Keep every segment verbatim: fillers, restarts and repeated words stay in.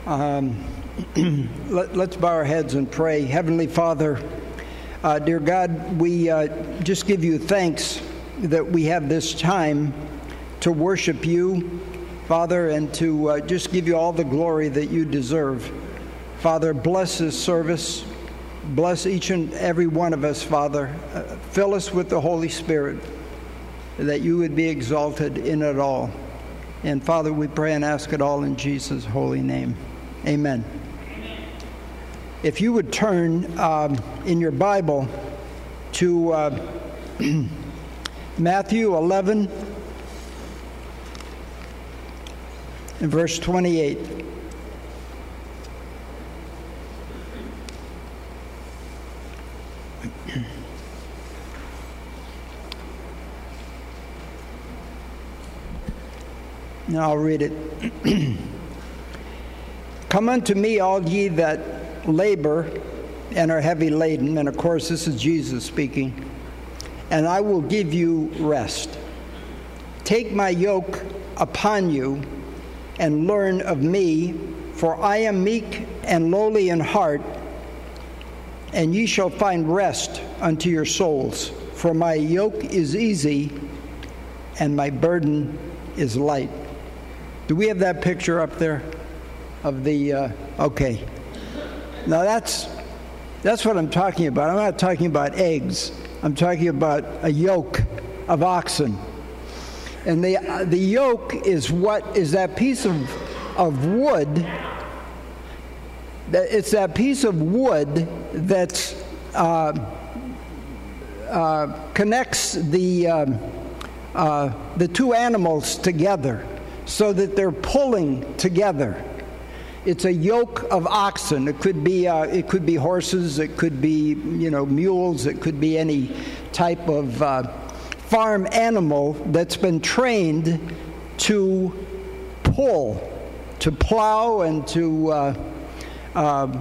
Um, let, let's bow our heads and pray. Heavenly Father, uh, dear God, we uh, just give you thanks that we have this time to worship you, Father, and to uh, just give you all the glory that you deserve. Father, bless this service. Bless each and every one of us, Father. Uh, fill us with the Holy Spirit, that you would be exalted in it all. And Father, we pray and ask it all in Jesus' holy name. Amen. If you would turn um, in your Bible to uh, Matthew eleven and verse twenty-eight. Now I'll read it. Come unto me, all ye that labor and are heavy laden, and of course this is Jesus speaking, and I will give you rest. Take my yoke upon you and learn of me, for I am meek and lowly in heart, and ye shall find rest unto your souls. For my yoke is easy and my burden is light. Do we have that picture up there of the, uh, okay. Now that's, that's what I'm talking about. I'm not talking about eggs. I'm talking about a yoke of oxen. And the, uh, the yoke is what is that piece of, of wood, that it's that piece of wood that's, uh, uh, connects the, um, uh, the two animals together so that they're pulling together. It's a yoke of oxen. It could be uh, it could be horses. It could be you know mules. It could be any type of uh, farm animal that's been trained to pull, to plow, and to uh, uh,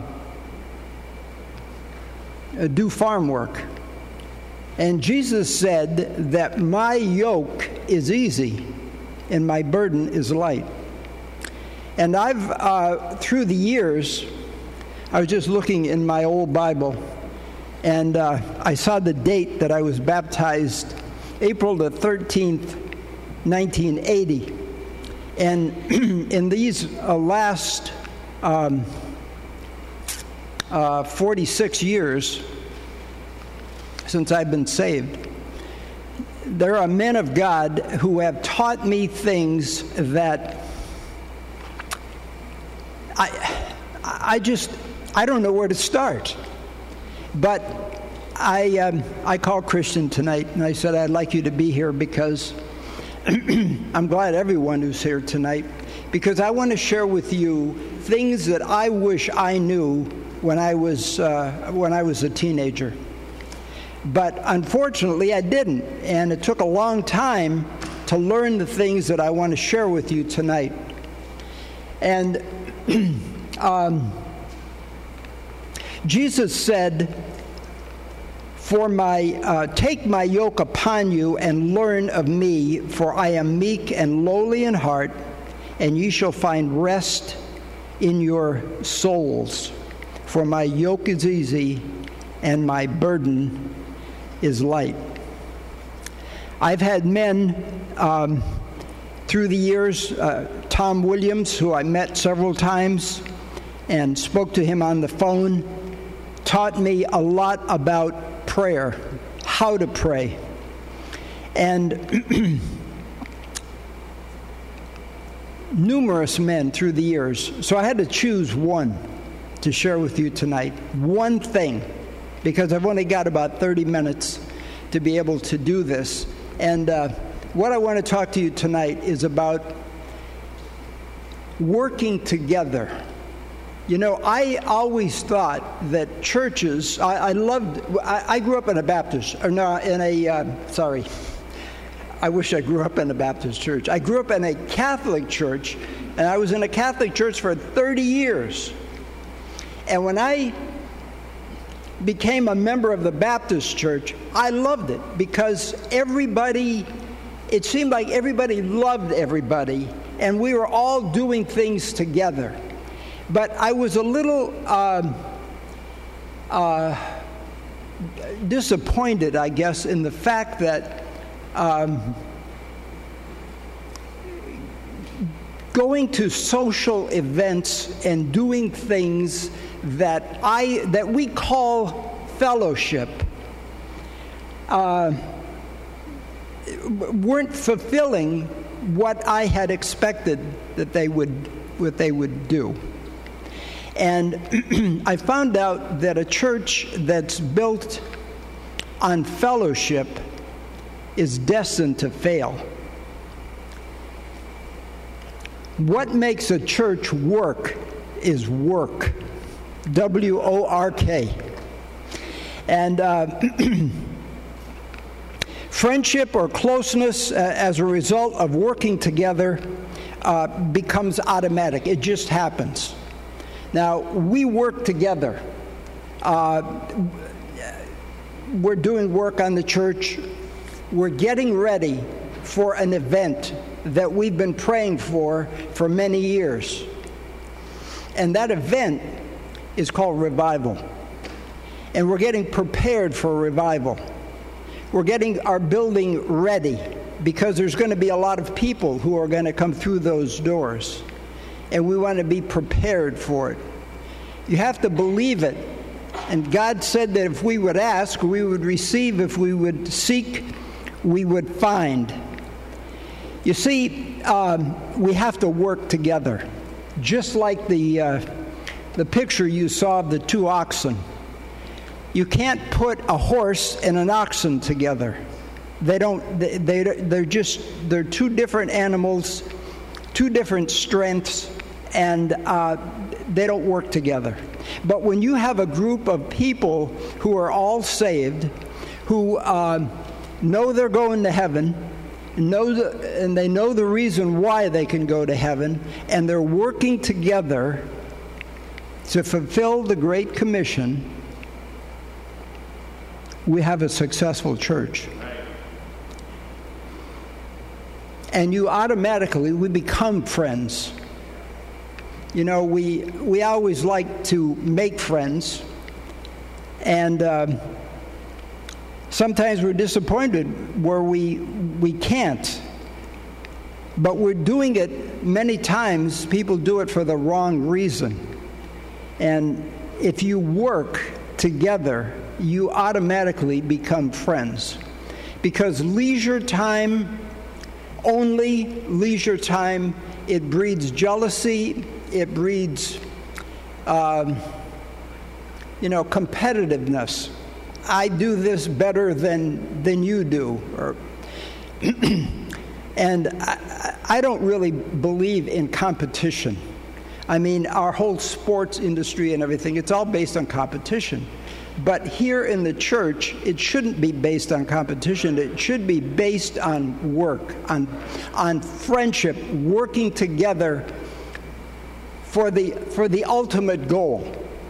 do farm work. And Jesus said that my yoke is easy and my burden is light. And I've, uh, through the years, I was just looking in my old Bible, and uh, I saw the date that I was baptized, April the thirteenth, nineteen eighty. And in these uh, last um, uh, forty-six years since I've been saved, there are men of God who have taught me things that I, I just, I don't know where to start. But I, um, I called Christian tonight, and I said, I'd like you to be here because I'm glad everyone who's here tonight, because I want to share with you things that I wish I knew when I was, uh, when I was a teenager. But unfortunately, I didn't, and it took a long time to learn the things that I want to share with you tonight. And um, Jesus said, "For my uh, take my yoke upon you and learn of me, for I am meek and lowly in heart, and ye shall find rest in your souls. For my yoke is easy and my burden is light." I've had men um, through the years, uh, Tom Williams, who I met several times and spoke to him on the phone, taught me a lot about prayer, how to pray. And numerous men through the years. So I had to choose one to share with you tonight. One thing, because I've only got about thirty minutes to be able to do this. And uh, what I want to talk to you tonight is about working together. You know, I always thought that churches, I, I loved, I, I grew up in a Baptist, or no, in a, uh, sorry, I wish I grew up in a Baptist church. I grew up in a Catholic church, and I was in a Catholic church for thirty years. And when I became a member of the Baptist church, I loved it because everybody, it seemed like everybody loved everybody, and we were all doing things together. But I was a little um, uh, disappointed, I guess, in the fact that um, going to social events and doing things that I that we call fellowship uh, weren't fulfilling what I had expected that they would what they would do. And I found out that a church that's built on fellowship is destined to fail. What makes a church work is work. W O R K. And uh, friendship or closeness uh, as a result of working together uh, becomes automatic. It just happens. Now, we work together. Uh, we're doing work on the church. We're getting ready for an event that we've been praying for for many years. And that event is called revival. And we're getting prepared for revival. We're getting our building ready because there's going to be a lot of people who are going to come through those doors. And we want to be prepared for it. You have to believe it. And God said that if we would ask, we would receive. If we would seek, we would find. You see, um, we have to work together. Just like the uh, the picture you saw of the two oxen. You can't put a horse and an oxen together. They don't. They, they they're just they're two different animals, two different strengths, and uh, they don't work together. But when you have a group of people who are all saved, who uh, know they're going to heaven, know the, and they know the reason why they can go to heaven, and they're working together to fulfill the Great Commission, we have a successful church. And you automatically, we become friends. You know, we we always like to make friends, and uh, sometimes we're disappointed where we we can't. But we're doing it many times. People do it for the wrong reason. And if you work together, you automatically become friends. Because leisure time, only leisure time, it breeds jealousy, it breeds, um, you know, competitiveness. I do this better than than you do. Or and I, I don't really believe in competition. I mean, our whole sports industry and everything, it's all based on competition. But here in the church, it shouldn't be based on competition. It should be based on work, on, on friendship, working together for the, for the ultimate goal.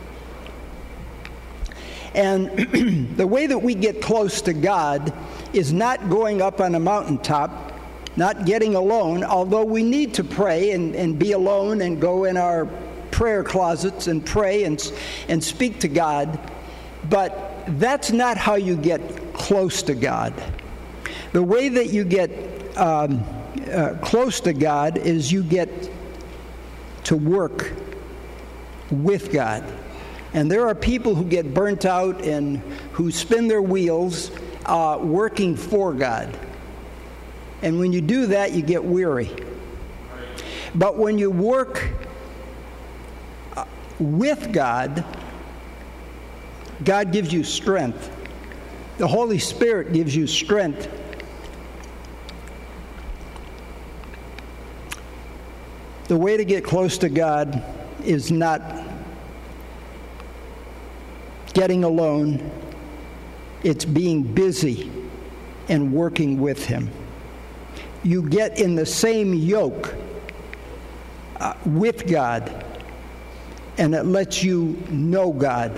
And the way that we get close to God is not going up on a mountaintop, not getting alone, although we need to pray and, and be alone and go in our prayer closets and pray and, and speak to God. But that's not how you get close to God. The way that you get um, uh, close to God is you get to work with God. And there are people who get burnt out and who spin their wheels uh, working for God. And when you do that, you get weary. But when you work uh, with God, God gives you strength. The Holy Spirit gives you strength. The way to get close to God is not getting alone. It's being busy and working with Him. You get in the same yoke uh, with God, and it lets you know God.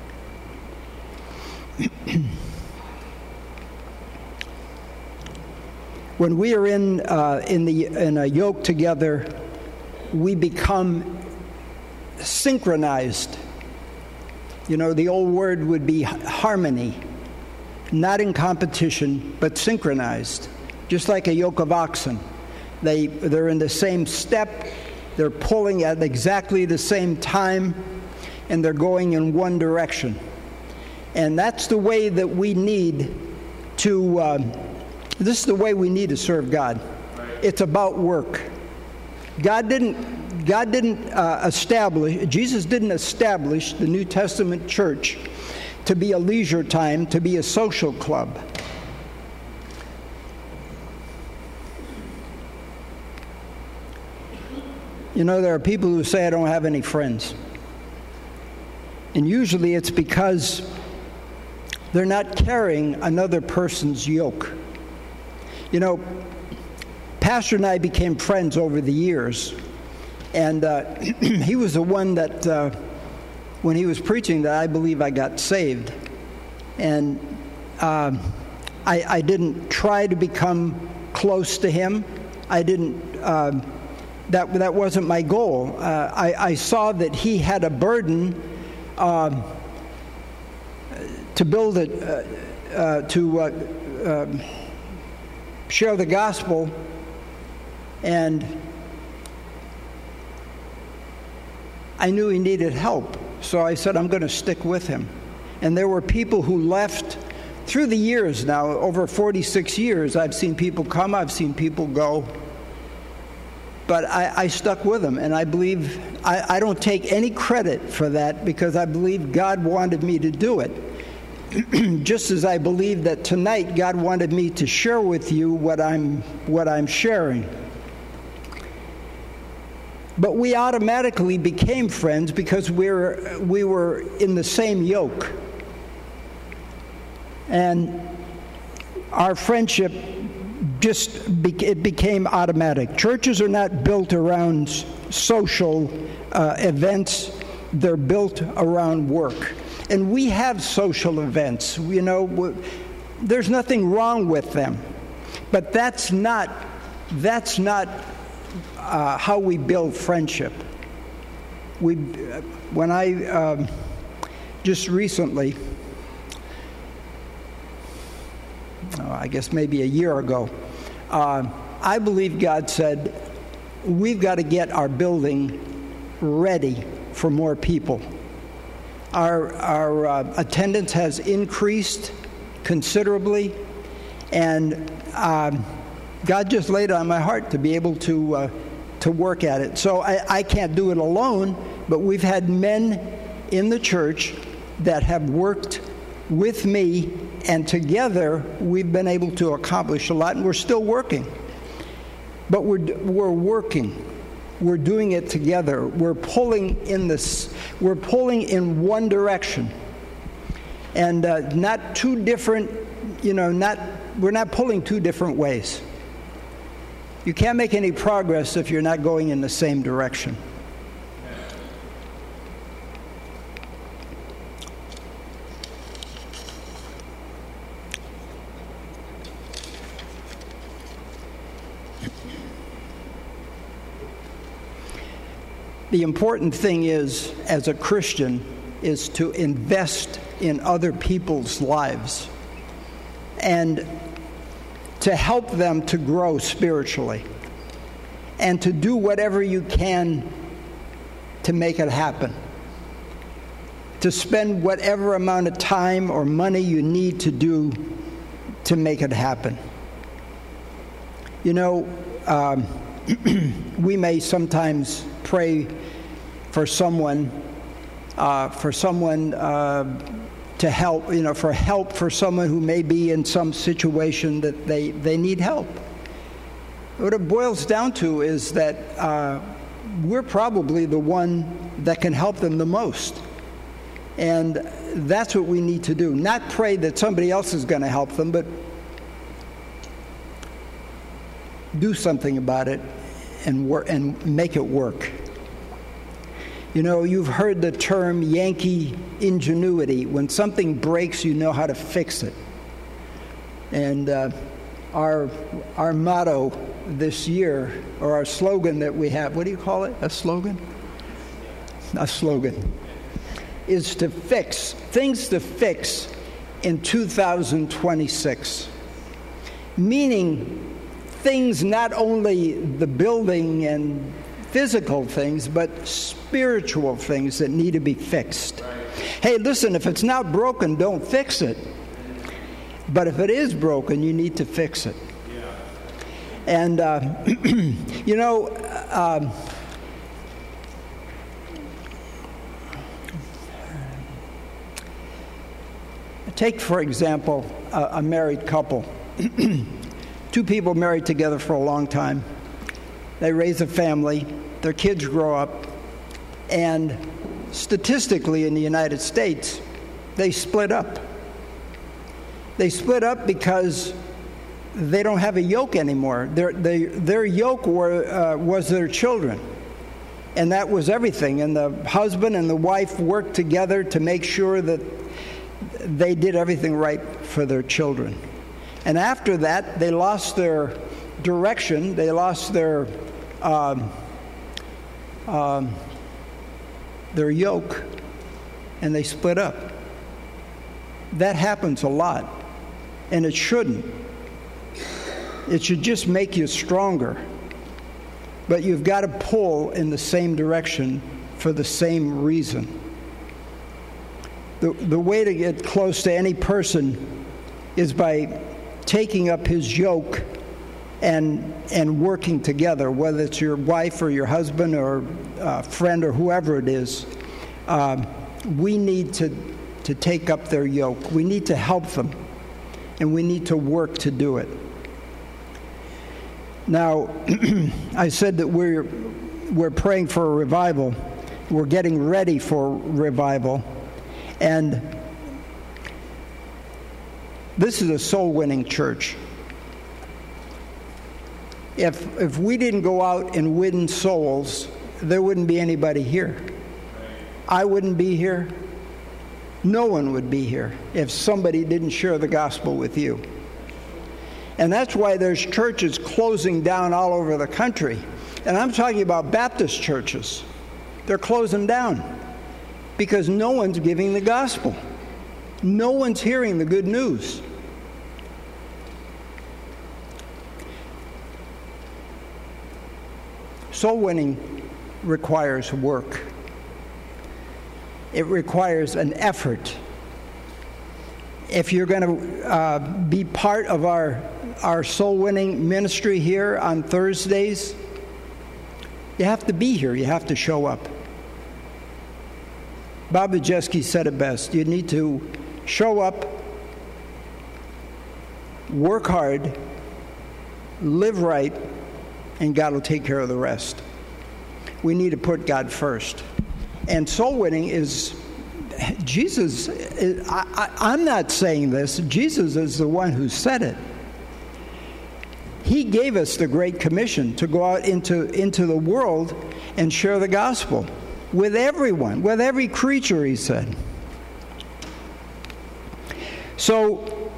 When we are in, uh, in, the, in a yoke together, we become synchronized. You know, the old word would be harmony, not in competition, but synchronized, just like a yoke of oxen. They, they're in the same step, they're pulling at exactly the same time, and they're going in one direction. And that's the way that we need to, uh, this is the way we need to serve God. It's about work. God didn't, God didn't uh, establish, Jesus didn't establish the New Testament church to be a leisure time, to be a social club. You know, there are people who say, I don't have any friends. And usually it's because they're not carrying another person's yoke. You know, Pastor and I became friends over the years. And uh, he was the one that, uh, when he was preaching, that I believe I got saved. And uh, I, I didn't try to become close to him. I didn't... Uh, That, that wasn't my goal. Uh, I, I saw that he had a burden uh, to build it, uh, uh, to uh, uh, share the gospel, and I knew he needed help. So I said, I'm going to stick with him. And there were people who left through the years now, over forty-six years. I've seen people come, I've seen people go. But I, I stuck with him, and I believe, I, I don't take any credit for that because I believe God wanted me to do it. Just as I believe that tonight God wanted me to share with you what I'm, what I'm sharing. But we automatically became friends because we were, we were in the same yoke. And our friendship just it became automatic. Churches are not built around social uh, events. They're built around work. And we have social events. You know, there's nothing wrong with them. But that's not, that's not uh, how we build friendship. We, when I, um, just recently, oh, I guess maybe a year ago, Uh, I believe God said, we've got to get our building ready for more people. Our, our uh, attendance has increased considerably, and um, God just laid it on my heart to be able to, uh, to work at it. So I, I can't do it alone, but we've had men in the church that have worked with me, and together we've been able to accomplish a lot, and we're still working. But we're we're working. We're doing it together. We're pulling in this. We're pulling in one direction, and uh, not two different. You know, not we're not pulling two different ways. You can't make any progress if you're not going in the same direction. The important thing is, as a Christian, is to invest in other people's lives and to help them to grow spiritually and to do whatever you can to make it happen. To spend whatever amount of time or money you need to do to make it happen. You know, um, we may sometimes pray for someone, uh, for someone uh, to help, you know, for help for someone who may be in some situation that they, they need help. What it boils down to is that uh, we're probably the one that can help them the most. And that's what we need to do. Not pray that somebody else is going to help them, but do something about it and work and make it work. You know, you've heard the term Yankee ingenuity. When something breaks, you know how to fix it. And uh, our our motto this year, or our slogan that we have, what do you call it? A slogan? a slogan, is to fix, things to fix in two thousand twenty-six. Meaning things, not only the building and physical things, but spiritual things that need to be fixed. Hey, listen, if it's not broken, don't fix it. But if it is broken, you need to fix it. And, uh, you know, uh, take, for example, a, a married couple. Two people married together for a long time. They raise a family. Their kids grow up. And statistically in the United States, they split up. They split up because they don't have a yoke anymore. Their, they, their yoke were, uh, was their children. And that was everything. And the husband and the wife worked together to make sure that they did everything right for their children. And after that, they lost their direction. They lost their um, um, their yoke, and they split up. That happens a lot, and it shouldn't. It should just make you stronger. But you've got to pull in the same direction for the same reason. The, the way to get close to any person is by taking up his yoke and and working together, whether it's your wife or your husband or a friend or whoever it is. Uh, we need to, to take up their yoke. We need to help them, and we need to work to do it. Now, I said that we're we're praying for a revival. We're getting ready for revival. And this is a soul-winning church. If if we didn't go out and win souls, there wouldn't be anybody here. I wouldn't be here. No one would be here if somebody didn't share the gospel with you. And that's why there's churches closing down all over the country. And I'm talking about Baptist churches. They're closing down because no one's giving the gospel. No one's hearing the good news. Soul winning requires work. It requires an effort. If you're going to uh, be part of our our soul winning ministry here on Thursdays, you have to be here. You have to show up. Bob Bujeski said it best. You need to show up, work hard, live right, and God will take care of the rest. We need to put God first. And soul winning is, Jesus, is, I, I, I'm not saying this, Jesus is the one who said it. He gave us the Great Commission to go out into, into the world and share the gospel with everyone, with every creature, he said. So,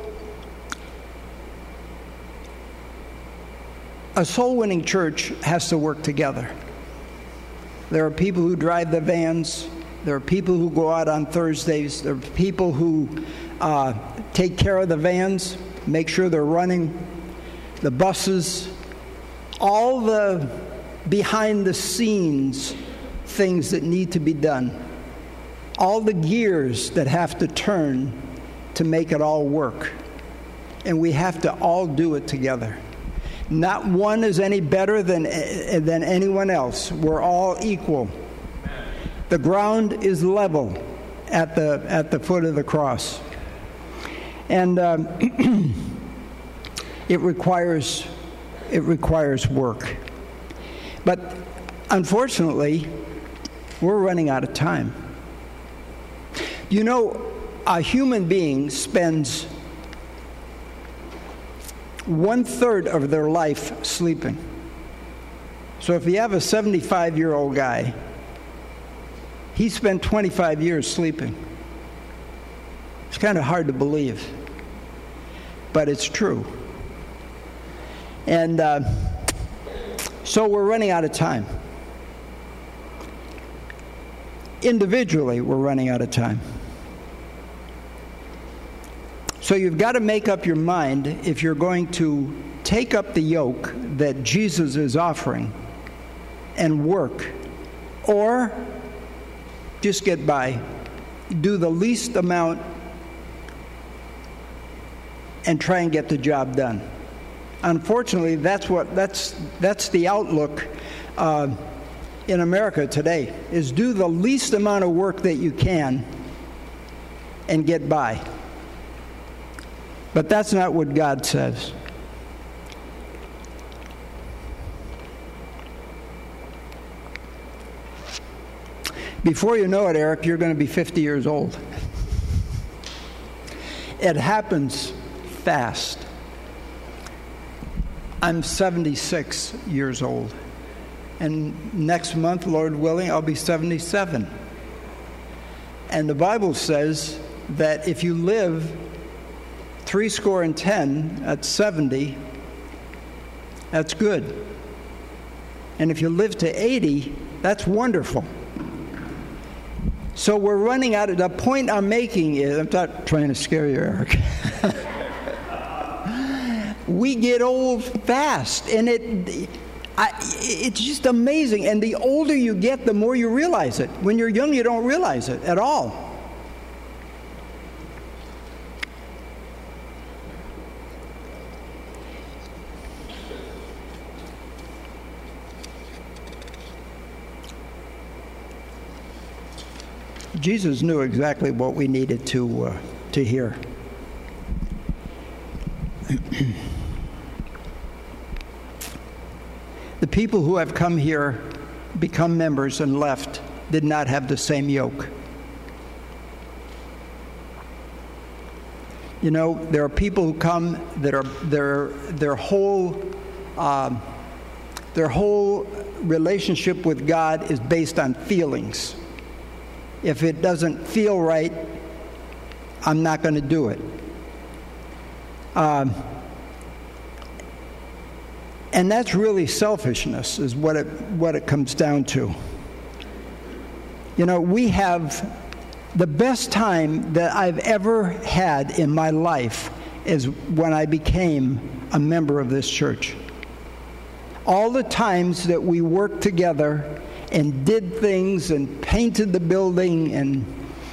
a soul-winning church has to work together. There are people who drive the vans. There are people who go out on Thursdays. There are people who uh, take care of the vans, make sure they're running, the buses, all the behind-the-scenes things that need to be done, all the gears that have to turn to make it all work. And we have to all do it together. Not one is any better than than anyone else. We're all equal. The ground is level at the at the foot of the cross, and um, it requires it requires work. But unfortunately, we're running out of time. You know, a human being spends one-third of their life sleeping. So if you have a seventy-five-year-old guy, he spent twenty-five years sleeping. It's kind of hard to believe, but it's true. And uh, so we're running out of time. individually, we're running out of time. So you've got to make up your mind if you're going to take up the yoke that Jesus is offering and work, or just get by, do the least amount and try and get the job done. Unfortunately, that's what that's that's the outlook uh, in America today, is do the least amount of work that you can and get by. But that's not what God says. Before you know it, Eric, you're going to be fifty years old. It happens fast. I'm seventy-six years old. And next month, Lord willing, I'll be seventy-seven. And the Bible says that if you live three score and ten at seventy, that's good. And if you live to eighty, that's wonderful. So we're running out of, the point I'm making is, I'm not trying to scare you, Eric. We get old fast, and it, I, it's just amazing. And the older you get, the more you realize it. When you're young, you don't realize it at all. Jesus knew exactly what we needed to uh, to hear. The people who have come here, become members, and left did not have the same yoke. You know, there are people who come that are their their whole um, their whole relationship with God is based on feelings. If it doesn't feel right, I'm not going to do it. Um, and that's really selfishness, is what it what it comes down to. You know, we have the best time that I've ever had in my life is when I became a member of this church. All the times that we worked together and did things and painted the building and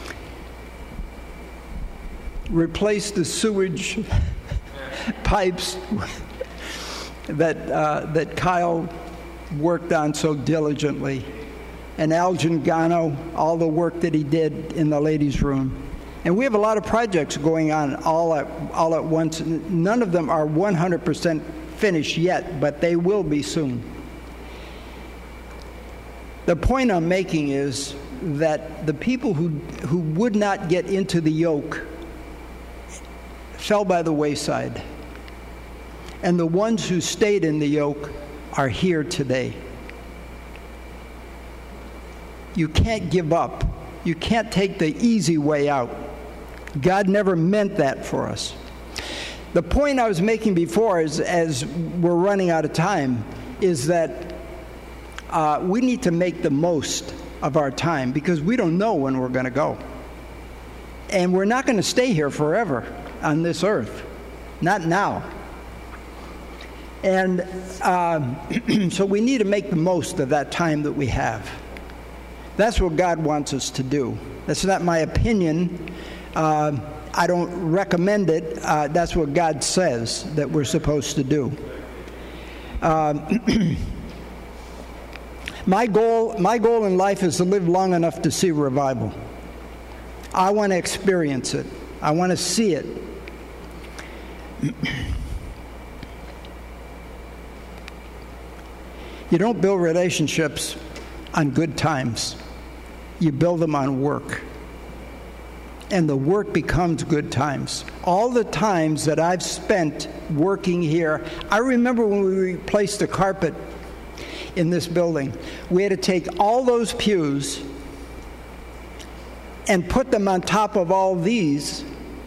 replaced the sewage pipes that uh, that Kyle worked on so diligently, and Al Gingano, all the work that he did in the ladies' room. And we have a lot of projects going on all at all at once. None of them are one hundred percent finished yet, but they will be soon. The point I'm making is that the people who who would not get into the yoke fell by the wayside. And the ones who stayed in the yoke are here today. You can't give up. You can't take the easy way out. God never meant that for us. The point I was making before, is, as we're running out of time, is that uh, we need to make the most of our time, because we don't know when we're going to go. And we're not going to stay here forever on this earth. Not now. And uh, so we need to make the most of that time that we have. That's what God wants us to do. That's not my opinion. Uh, I don't recommend it. Uh, that's what God says that we're supposed to do. Um, my goal, my goal in life is to live long enough to see revival. I want to experience it. I want to see it. You don't build relationships on good times. You build them on work. And the work becomes good times. All the times that I've spent working here, I remember when we replaced the carpet in this building, we had to take all those pews and put them on top of all these.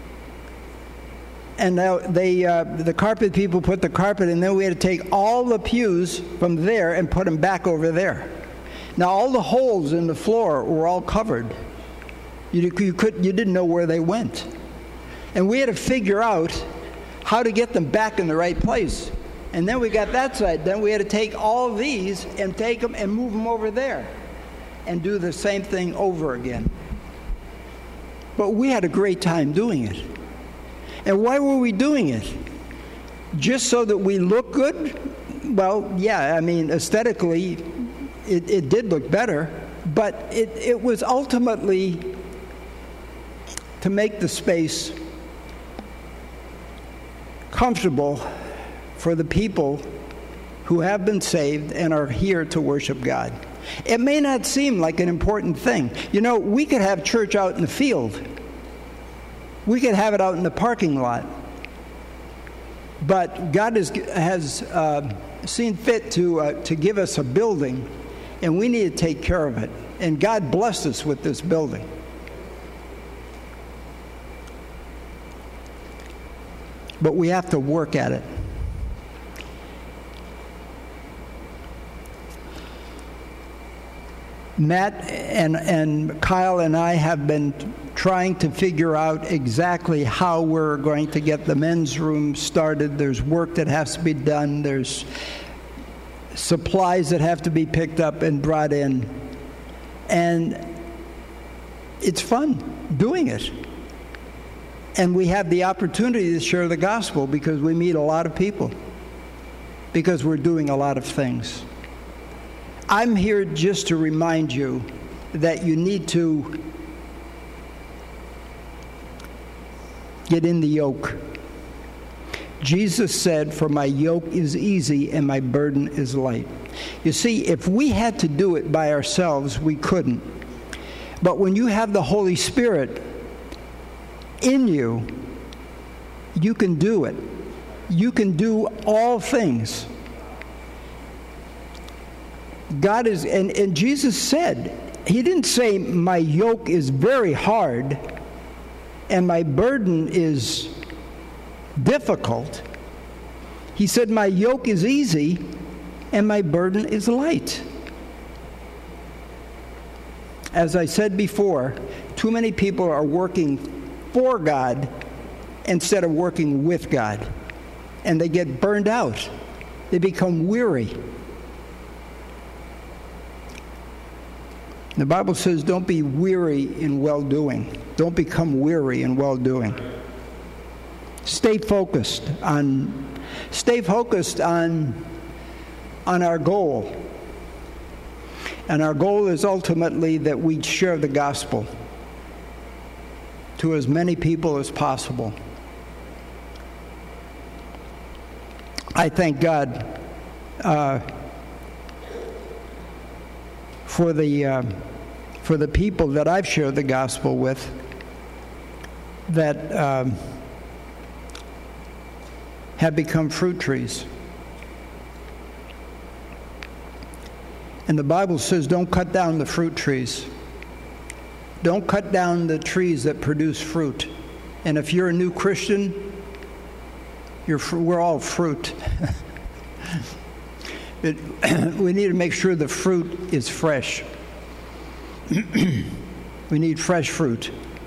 And now they, uh, the carpet people put the carpet, and then we had to take all the pews from there and put them back over there. Now, all the holes in the floor were all covered. You, you, could, you didn't know where they went. And we had to figure out how to get them back in the right place. And then we got that side. Then we had to take all these and take them and move them over there and do the same thing over again. But we had a great time doing it. And why were we doing it? Just so that we look good? Well, yeah, I mean, aesthetically, it, it did look better, but it, it was ultimately to make the space comfortable for the people who have been saved and are here to worship God. It may not seem like an important thing. You know, we could have church out in the field. We could have it out in the parking lot. But God has, has uh, seen fit to, uh, to give us a building, and we need to take care of it. And God blessed us with this building. But we have to work at it. Matt and, and Kyle and I have been trying to figure out exactly how we're going to get the men's room started. There's work that has to be done. There's supplies that have to be picked up and brought in. And it's fun doing it. And we have the opportunity to share the gospel because we meet a lot of people, because we're doing a lot of things. I'm here just to remind you that you need to get in the yoke. Jesus said, "For my yoke is easy and my burden is light." You see, if we had to do it by ourselves, we couldn't. But when you have the Holy Spirit in you, you can do it. You can do all things. God is, and, and Jesus said, he didn't say my yoke is very hard and my burden is difficult. He said my yoke is easy and my burden is light. As I said before, too many people are working for God instead of working with God. And they get burned out. They become weary. The Bible says don't be weary in well-doing. Don't become weary in well-doing. Stay focused on stay focused on on our goal. And our goal is ultimately that we share the gospel to as many people as possible. I thank God uh, for the uh, for the people that I've shared the gospel with that um, have become fruit trees. And the Bible says don't cut down the fruit trees. Don't cut down the trees that produce fruit. And if you're a new Christian, you're, we're all fruit. it, we need to make sure the fruit is fresh. We need fresh fruit.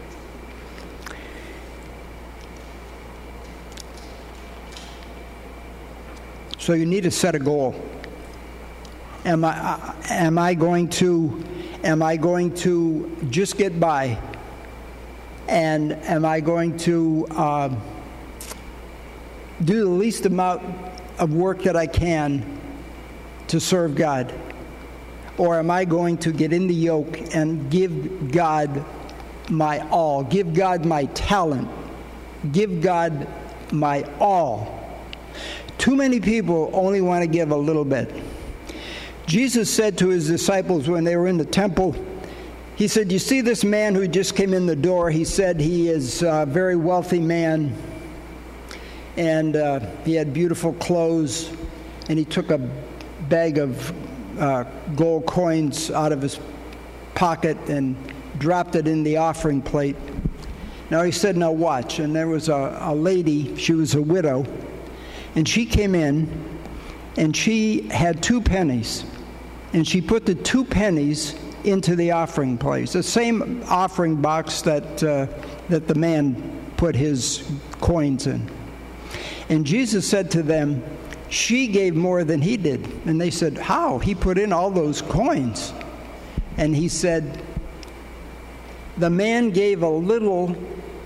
So you need to set a goal. Am I, am I going to, am I going to just get by? And am I going to uh, do the least amount of work that I can to serve God? Or am I going to get in the yoke and give God my all, give God my talent, give God my all? Too many people only want to give a little bit. Jesus said to his disciples when they were in the temple, he said, you see this man who just came in the door? He said he is a very wealthy man, and uh, he had beautiful clothes, and he took a bag of uh, gold coins out of his pocket and dropped it in the offering plate. Now he said, now watch. And there was a, a lady, she was a widow, and she came in, and she had two pennies. And she put the two pennies into the offering place, the same offering box that uh, that the man put his coins in. And Jesus said to them, she gave more than he did. And they said, how? He put in all those coins. And he said, the man gave a little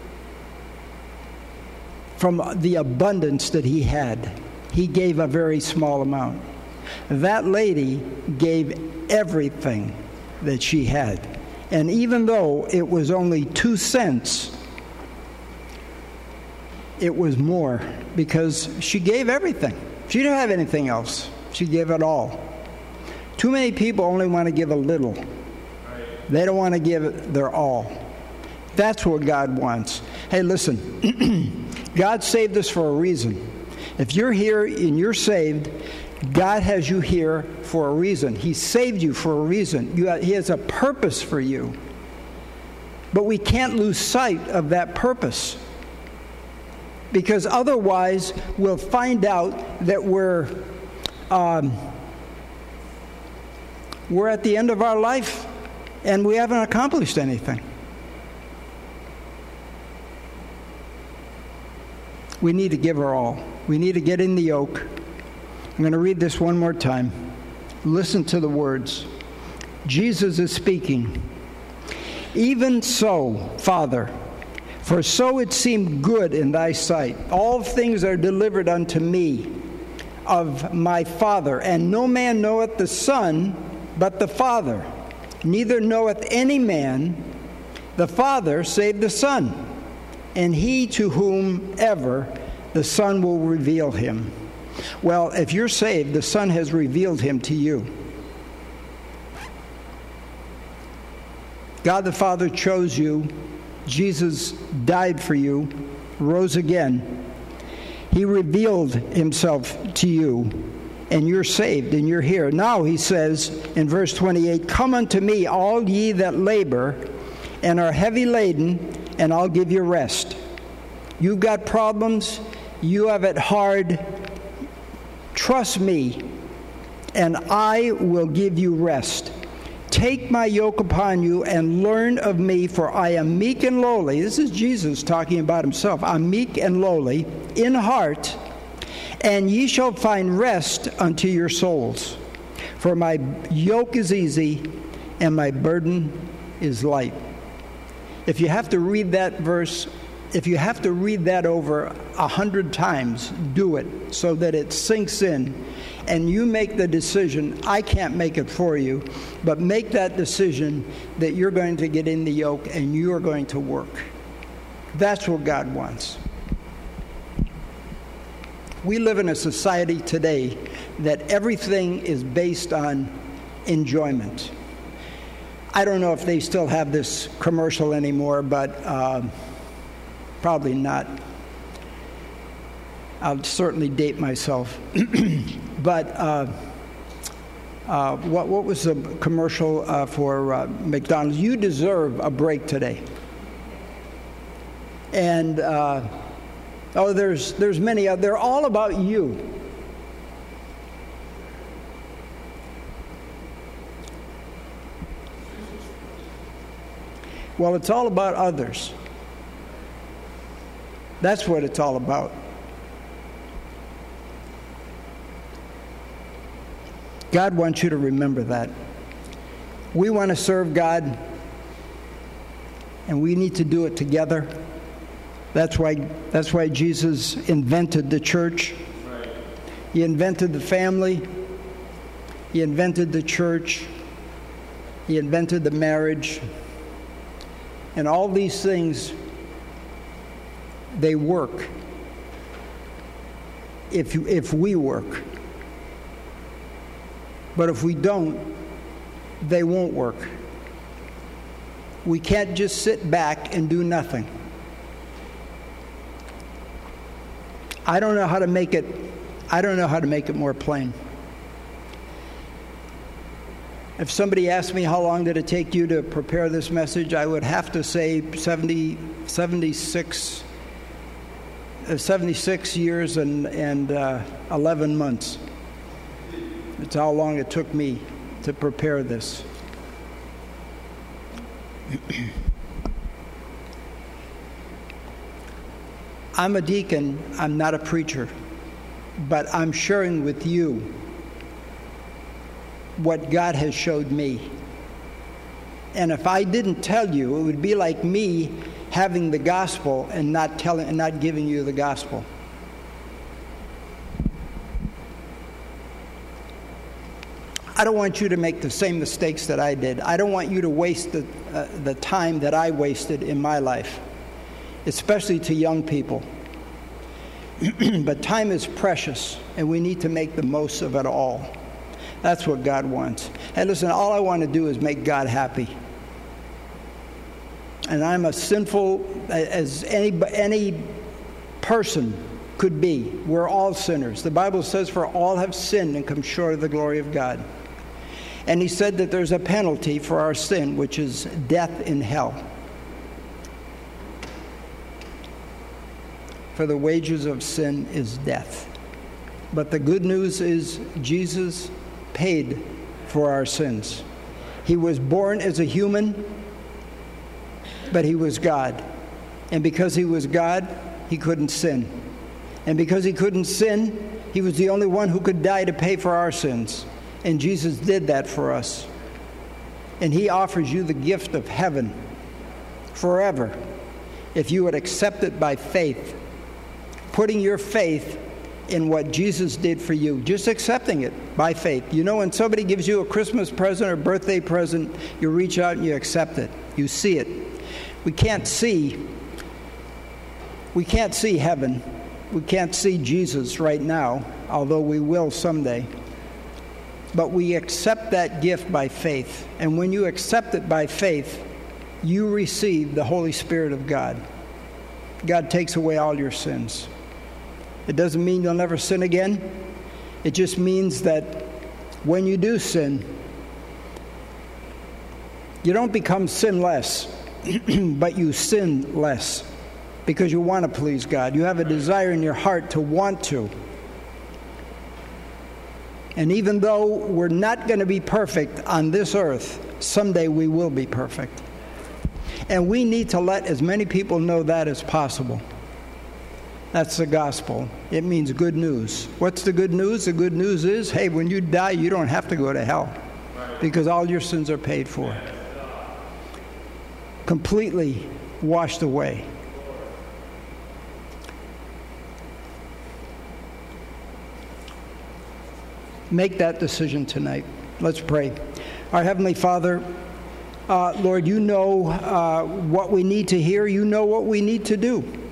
from the abundance that he had. He gave a very small amount. That lady gave everything that she had. And even though it was only two cents, it was more because she gave everything. She didn't have anything else. She gave it all. Too many people only want to give a little. They don't want to give their all. That's what God wants. Hey, listen, God saved us for a reason. If you're here and you're saved, God has you here for a reason. He saved you for a reason. You have, he has a purpose for you. But we can't lose sight of that purpose. Because otherwise, we'll find out that we're um, we're at the end of our life and we haven't accomplished anything. We need to give our all. We need to get in the yoke. I'm going to read this one more time. Listen to the words. Jesus is speaking. Even so, Father, for so it seemed good in thy sight. All things are delivered unto me of my Father, and no man knoweth the Son but the Father. Neither knoweth any man the Father save the Son, and he to whomever the Son will reveal him. Well, if you're saved, the Son has revealed him to you. God the Father chose you. Jesus died for you, rose again. He revealed himself to you, and you're saved, and you're here. Now, he says in verse twenty-eight, come unto me, all ye that labor and are heavy laden, and I'll give you rest. You've got problems, you have it hard. Trust me, and I will give you rest. Take my yoke upon you and learn of me, for I am meek and lowly. This is Jesus talking about himself. I'm meek and lowly in heart, and ye shall find rest unto your souls. For my yoke is easy and my burden is light. If you have to read that verse, if you have to read that over a hundred times, do it so that it sinks in. And you make the decision. I can't make it for you, but make that decision that you're going to get in the yoke and you're going to work. That's what God wants. We live in a society today that everything is based on enjoyment. I don't know if they still have this commercial anymore, but uh, probably not. I'll certainly date myself. But uh, uh, what, what was the commercial uh, for uh, McDonald's? You deserve a break today. And, uh, oh, there's, there's many other. They're all about you. Well, it's all about others. That's what it's all about. God wants you to remember that. We want to serve God, and we need to do it together. That's why, that's why Jesus invented the church. He invented the family. He invented the church. He invented the marriage. And all these things, they work if, you, if we work. But if we don't, they won't work. We can't just sit back and do nothing. I don't know how to make it, I don't know how to make it more plain. If somebody asked me how long did it take you to prepare this message, I would have to say seventy, seventy-six, uh, seventy-six years and, and uh, eleven months. It's how long it took me to prepare this. I'm a deacon, I'm not a preacher, but I'm sharing with you what God has showed me. And if I didn't tell you, it would be like me having the gospel and not telling and not giving you the gospel. I don't want you to make the same mistakes that I did. I don't want you to waste the, uh, the time that I wasted in my life, especially to young people. But time is precious, and we need to make the most of it all. That's what God wants. And listen, all I want to do is make God happy. And I'm as sinful as any, any person could be. We're all sinners. The Bible says, for all have sinned and come short of the glory of God. And he said that there's a penalty for our sin, which is death in hell. For the wages of sin is death. But the good news is Jesus paid for our sins. He was born as a human, but he was God. And because he was God, he couldn't sin. And because he couldn't sin, he was the only one who could die to pay for our sins. And Jesus did that for us. And he offers you the gift of heaven forever if you would accept it by faith, putting your faith in what Jesus did for you, just accepting it by faith. You know, when somebody gives you a Christmas present or birthday present, you reach out and you accept it. You see it. We can't see, we can't see heaven. We can't see Jesus right now, although we will someday. But we accept that gift by faith. And when you accept it by faith, you receive the Holy Spirit of God. God takes away all your sins. It doesn't mean you'll never sin again. It just means that when you do sin, you don't become sinless, but you sin less because you want to please God. You have a desire in your heart to want to. And even though we're not going to be perfect on this earth, someday we will be perfect. And we need to let as many people know that as possible. That's the gospel. It means good news. What's the good news? The good news is, hey, when you die, you don't have to go to hell because all your sins are paid for. Completely washed away. Make that decision tonight. Let's pray. Our Heavenly Father, uh, Lord, you know uh, what we need to hear. You know what we need to do.